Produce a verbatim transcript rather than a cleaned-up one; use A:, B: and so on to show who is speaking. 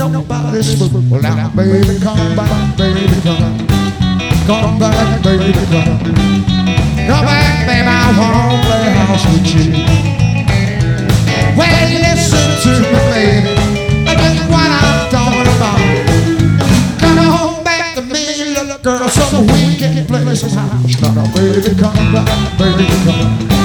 A: nobody's fool. Well, now, baby, come back, baby, come. Come back, baby, come. Come back, baby, I wanna play house with you. Well, listen to me, baby. That's what I'm talking about. Come on back to me, little girl, so we can play some house. Now, baby, come back, baby, come.